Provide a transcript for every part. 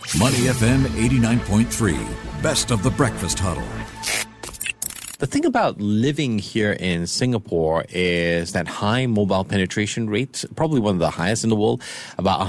Money FM 89.3, best of the breakfast huddle. The thing about living here in Singapore is that high mobile penetration rate, probably one of the highest in the world, about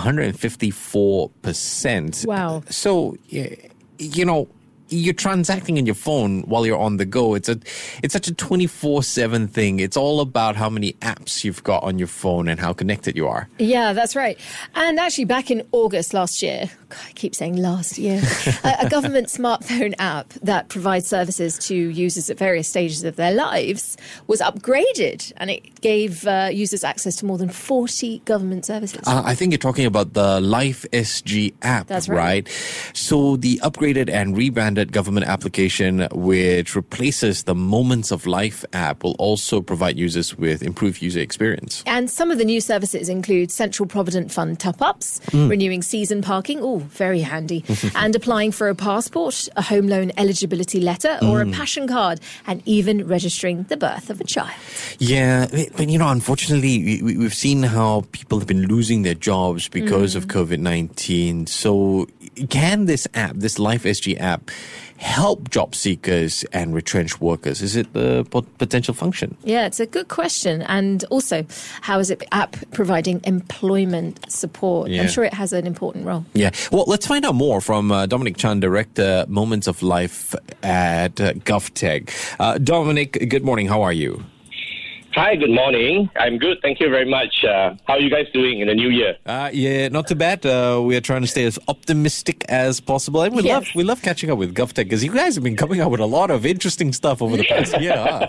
154%. Wow. So, you know, you're transacting in your phone while you're on the go. It's such a 24/7 thing. It's all about how many apps you've got on your phone and how connected you are. Yeah, that's right. And actually, back in August last year, I keep saying last year, a government smartphone app that provides services to users at various stages of their lives was upgraded, and it gave users access to more than 40 government services. I think you're talking about the Life SG app, That's right. So the upgraded and rebranded government application, which replaces the Moments of Life app, will also provide users with improved user experience. And some of the new services include Central Provident Fund top-ups, renewing season parking, very handy, and applying for a passport, a home loan eligibility letter, or a passion card, and even registering the birth of a child. Yeah, but unfortunately, we've seen how people have been losing their jobs because of COVID-19. So can this app, this Life SG app, help job seekers and retrenched workers? Is it the potential function? Yeah, it's a good question. And also, how is it app providing employment support? Yeah. I'm sure it has an important role. Yeah. Well, let's find out more from Dominic Chan, Director, Moments of Life at GovTech. Dominic, good morning. How are you? Hi, good morning. I'm good. Thank you very much. How are you guys doing in the new year? Yeah, not too bad. We are trying to stay as optimistic as possible. And we love catching up with GovTech because you guys have been coming up with a lot of interesting stuff over the past year. Huh?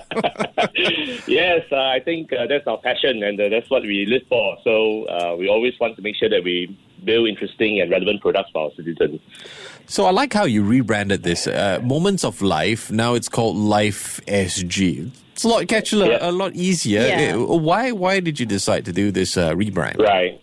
Yes, I think that's our passion and that's what we live for. So we always want to make sure that we build interesting and relevant products for our citizens. So I like how you rebranded this. Moments of Life. Now it's called Life SG. It's a lot catchier, a lot easier. Yeah. Why did you decide to do this rebrand? Right.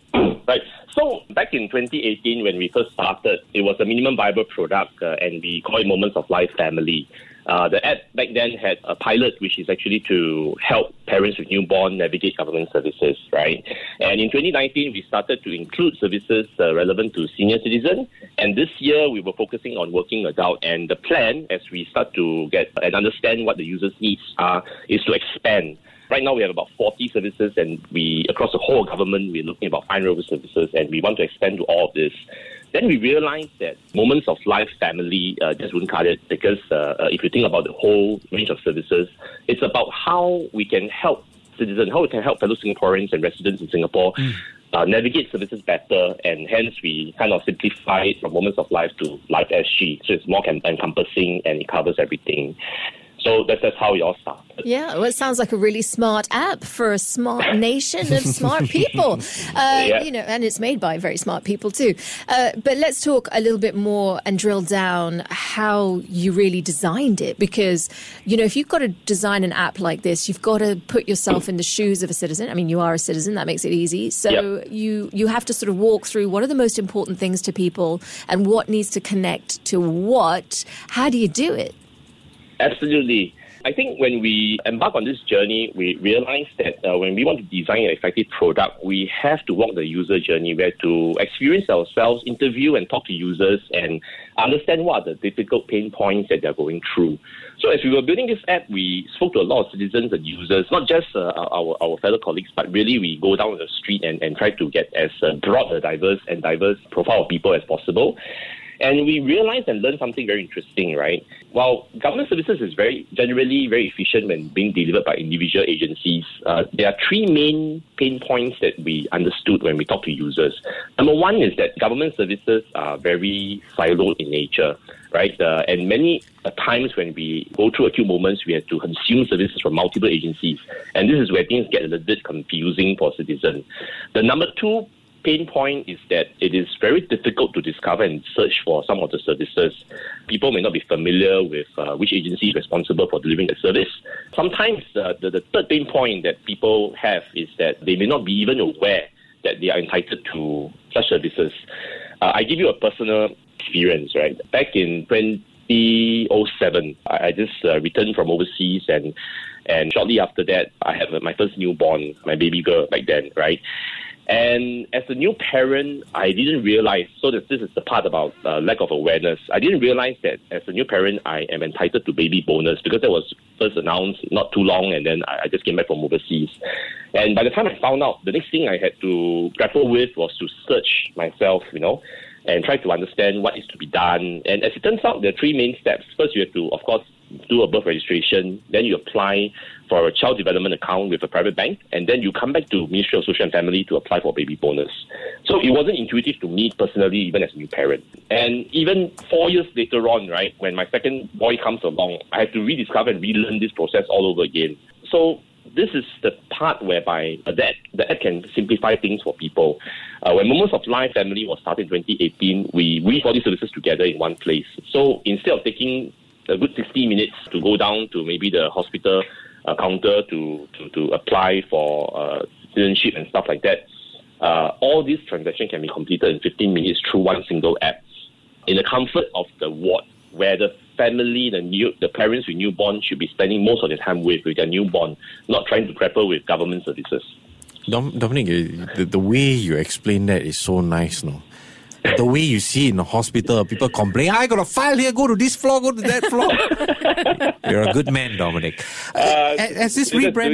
So back in 2018, when we first started, it was a minimum viable product, and we call it Moments of Life Family. The app back then had a pilot, which is actually to help parents with newborn navigate government services, right? And in 2019, we started to include services relevant to senior citizens. And this year, we were focusing on working adult. And the plan, as we start to get and understand what the users' needs are, is to expand. Right now, we have about 40 services, and across the whole government, we're looking at about 500 services, and we want to expand to all of this. Then we realized that Moments of Life Family just wouldn't cut it because if you think about the whole range of services, it's about how we can help citizens, how we can help fellow Singaporeans and residents in Singapore navigate services better, and hence we kind of simplify it from Moments of Life to Life SG. So it's more encompassing and it covers everything. So that's how we all started. Yeah, well, it sounds like a really smart app for a smart nation of smart people. And it's made by very smart people too. But let's talk a little bit more and drill down how you really designed it. Because, if you've got to design an app like this, you've got to put yourself in the shoes of a citizen. I mean, you are a citizen. That makes it easy. So you have to sort of walk through what are the most important things to people and what needs to connect to what. How do you do it? Absolutely. I think when we embark on this journey, we realize that when we want to design an effective product, we have to walk the user journey. We have to experience ourselves, interview and talk to users and understand what are the difficult pain points that they're going through. So as we were building this app, we spoke to a lot of citizens and users, not just our fellow colleagues, but really we go down the street and try to get as broad a diverse profile of people as possible. And we realized and learned something very interesting, right? While government services is generally very efficient when being delivered by individual agencies, there are three main pain points that we understood when we talk to users. Number one is that government services are very siloed in nature, right? And many times when we go through acute moments, we have to consume services from multiple agencies. And this is where things get a little bit confusing for citizens. The number two pain point is that it is very difficult to discover and search for some of the services. People may not be familiar with which agency is responsible for delivering the service. Sometimes the third pain point that people have is that they may not be even aware that they are entitled to such services. I give you a personal experience, right? Back in 2007, I just returned from overseas, and shortly after that, I had my first newborn, my baby girl back then, right? And as a new parent, I didn't realize, so this is the part about lack of awareness. I didn't realize that as a new parent, I am entitled to baby bonus because that was first announced not too long, and then I just came back from overseas. And by the time I found out, the next thing I had to grapple with was to search myself, and try to understand what is to be done. And as it turns out, there are three main steps. First, you have to, of course, do a birth registration. Then you apply for a child development account with a private bank. And then you come back to Ministry of Social and Family to apply for baby bonus. So it wasn't intuitive to me personally, even as a new parent. And even 4 years later on, right, when my second boy comes along, I have to rediscover and relearn this process all over again. So this is the part whereby the app can simplify things for people. When Moments of Life Family was started in 2018, we weave all these services together in one place. So instead of taking a good 60 minutes to go down to maybe the hospital counter to apply for citizenship and stuff like that, all these transactions can be completed in 15 minutes through one single app in the comfort of the ward, where the family, the parents with newborn should be spending most of their time with their newborn, not trying to grapple with government services. Dominic, the way you explain that is so nice, no? The way you see in the hospital, people complain, I got a file here, go to this floor, go to that floor. You're a good man, Dominic. Has this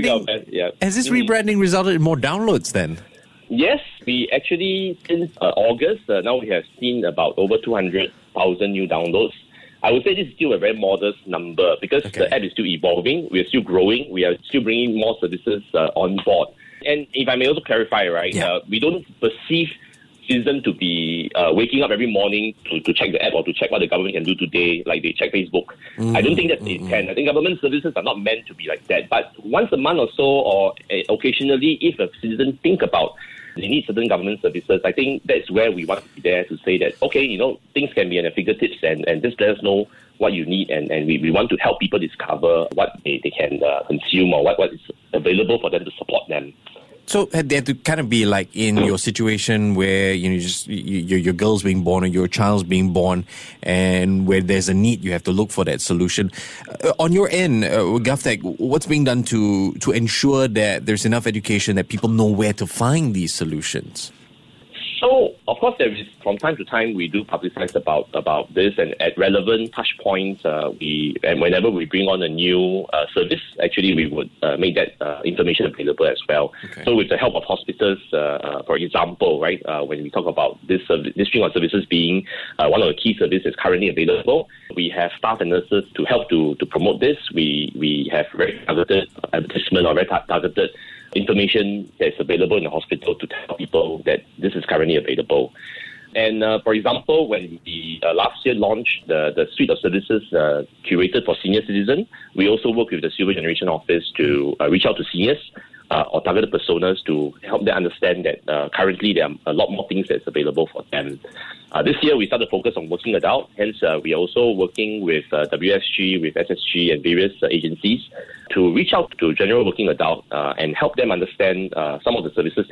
rebranding resulted in more downloads then? Yes, we actually, since August, now we have seen about over 200,000 new downloads. I would say this is still a very modest number because the app is still evolving, we are still growing, we are still bringing more services on board. And if I may also clarify, right, we don't perceive citizens to be waking up every morning to check the app or to check what the government can do today, like they check Facebook. I don't think that's the intent. I think government services are not meant to be like that. But once a month or so, or occasionally, if a citizen think about they need certain government services, I think that's where we want to be there to say that, okay, things can be an fingertips and just let us know what you need, and we want to help people discover what they can consume or what is available for them to support them. So they have to kind of be like in your situation where your girl's being born or your child's being born, and where there's a need, you have to look for that solution. On your end, GovTech, what's being done to ensure that there's enough education that people know where to find these solutions? So, of course, there is, from time to time, we do publicize about this, and at relevant touch points, and whenever we bring on a new service, actually, we would make that information available as well. Okay. So, with the help of hospitals, for example, right, when we talk about this string of services being one of the key services currently available, we have staff and nurses to help to promote this. We have very targeted advertisement or very targeted information that's available in the hospital to tell people that this is currently available. And for example, when we last year launched the suite of services curated for senior citizens, we also work with the Silver Generation Office to reach out to seniors or targeted personas to help them understand that currently there are a lot more things that's available for them. This year, we started to focus on working adult. Hence, we are also working with WSG, with SSG, and various agencies to reach out to general working adult and help them understand some of the services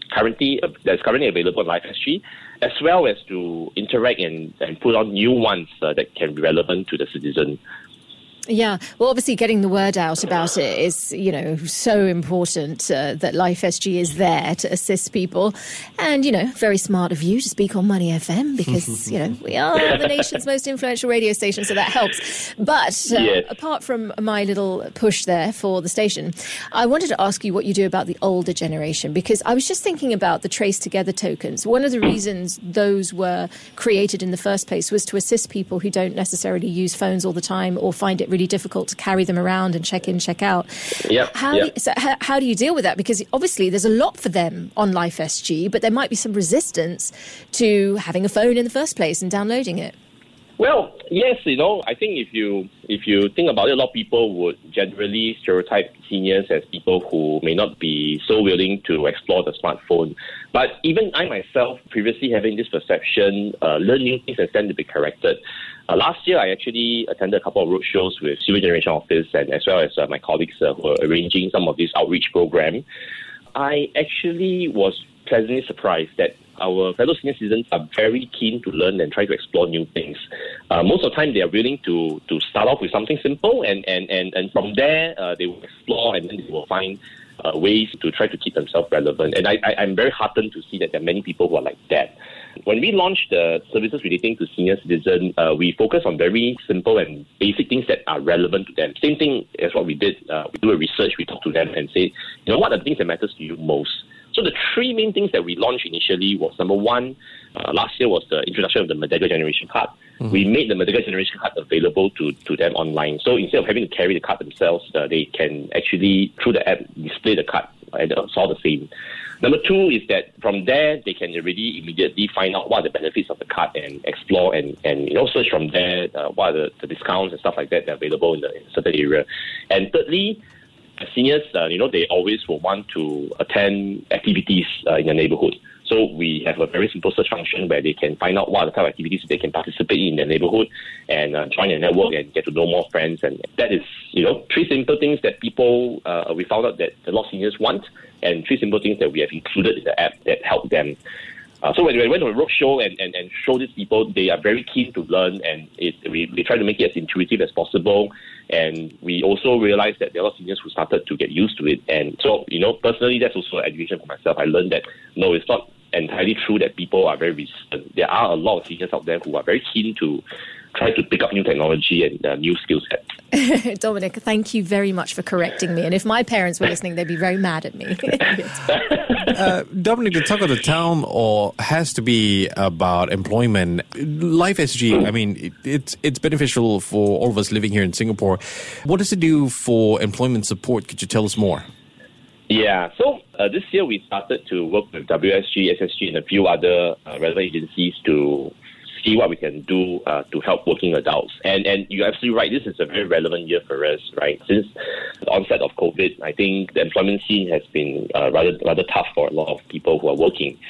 that's currently available on LifeSG, as well as to interact and put on new ones that can be relevant to the citizen. Yeah, well, obviously getting the word out about it is, so important that Life SG is there to assist people. And, very smart of you to speak on Money FM because, we are the nation's most influential radio station, so that helps. But apart from my little push there for the station, I wanted to ask you what you do about the older generation, because I was just thinking about the Trace Together tokens. One of the reasons those were created in the first place was to assist people who don't necessarily use phones all the time or find it really difficult to carry them around and check in, check out. How do you deal with that? Because obviously there's a lot for them on Life SG, but there might be some resistance to having a phone in the first place and downloading it. Well, yes, I think if you think about it, a lot of people would generally stereotype seniors as people who may not be so willing to explore the smartphone. But even I myself, previously having this perception, learn new things and stand to be corrected. Last year, I actually attended a couple of roadshows with Silver Generation Office and as well as my colleagues who were arranging some of this outreach program. I actually was pleasantly surprised that our fellow senior citizens are very keen to learn and try to explore new things. Most of the time, they are willing to start off with something simple, and from there, they will explore and then they will find ways to try to keep themselves relevant. And I'm very heartened to see that there are many people who are like that. When we launched the services relating to senior citizens, we focus on very simple and basic things that are relevant to them. Same thing as what we did. We do a research, we talk to them and say, what are the things that matters to you most? So the three main things that we launched initially was, number one, last year was the introduction of the Merdeka Generation Card. Mm-hmm. We made the Merdeka Generation Card available to them online. So instead of having to carry the card themselves, they can actually, through the app, display the card and it's all the same. Number two is that from there, they can already immediately find out what are the benefits of the card and explore and search from there what are the discounts and stuff like that are available in a certain area. And thirdly, seniors, they always will want to attend activities in the neighborhood. So we have a very simple search function where they can find out what are the type of activities they can participate in their neighborhood and join a network and get to know more friends. And that is, three simple things that people, we found out that a lot of seniors want, and three simple things that we have included in the app that help them. So when we went to a roadshow and show these people, they are very keen to learn, and we try to make it as intuitive as possible. And we also realized that there are a lot of seniors who started to get used to it. And so, personally, that's also education for myself. I learned that, no, it's not entirely true that people are very resistant. There are a lot of seniors out there who are very keen to try to pick up new technology and new skill sets. Dominic, thank you very much for correcting me. And if my parents were listening, they'd be very mad at me. Dominic, the talk of the town has to be about employment. Life SG, I mean, it's beneficial for all of us living here in Singapore. What does it do for employment support? Could you tell us more? Yeah, so this year we started to work with WSG, SSG, and a few other relevant agencies to see what we can do to help working adults. And you're absolutely right, this is a very relevant year for us, right? Since the onset of COVID, I think the employment scene has been rather tough for a lot of people who are working.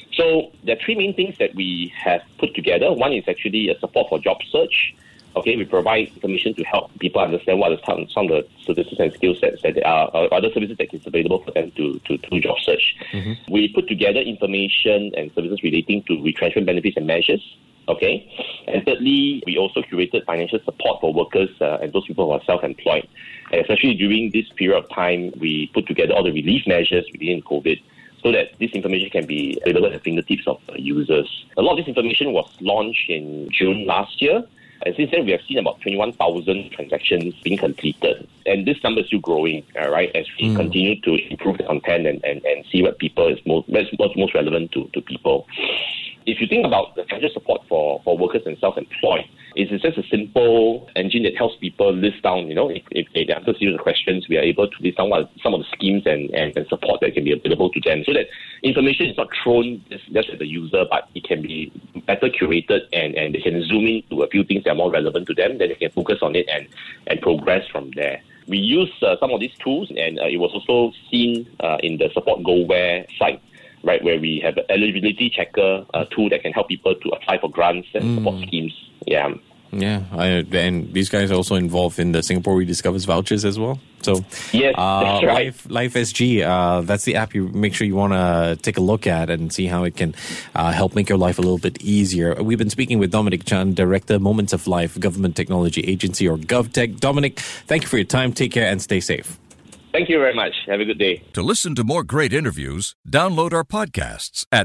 So there are three main things that we have put together. One is actually a support for job search. Okay, we provide information to help people understand what are some of the services and skill sets that there are, or other services that is available for them to do job search. Mm-hmm. We put together information and services relating to retrenchment benefits and measures. Okay, and thirdly, we also curated financial support for workers and those people who are self-employed. And especially during this period of time, we put together all the relief measures within COVID, so that this information can be available at the fingertips of users. A lot of this information was launched in June last year. And since then, we have seen about 21,000 transactions being completed. And this number is still growing, right, as we continue to improve the content and see what people is what's most relevant to people. If you think about the financial support for workers and self-employed, it's just a simple engine that helps people list down, if they answer series of questions, we are able to list down some of the schemes and support that can be available to them, so that information is not thrown just at the user, but it can be better curated and they can zoom in to a few things that are more relevant to them, then they can focus on it and progress from there. We use some of these tools, and it was also seen in the Support GoWare site, right, where we have an eligibility checker tool that can help people to apply for grants and support schemes. Yeah. Yeah, and these guys are also involved in the Singapore Rediscovers vouchers as well. So, yes, that's right. Life SG, that's the app you make sure you want to take a look at and see how it can help make your life a little bit easier. We've been speaking with Dominic Chan, Director, Moments of Life, Government Technology Agency, or GovTech. Dominic, thank you for your time. Take care and stay safe. Thank you very much. Have a good day. To listen to more great interviews, download our podcasts at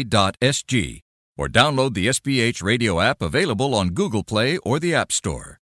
moneyfm893.sg or download the SPH radio app available on Google Play or the App Store.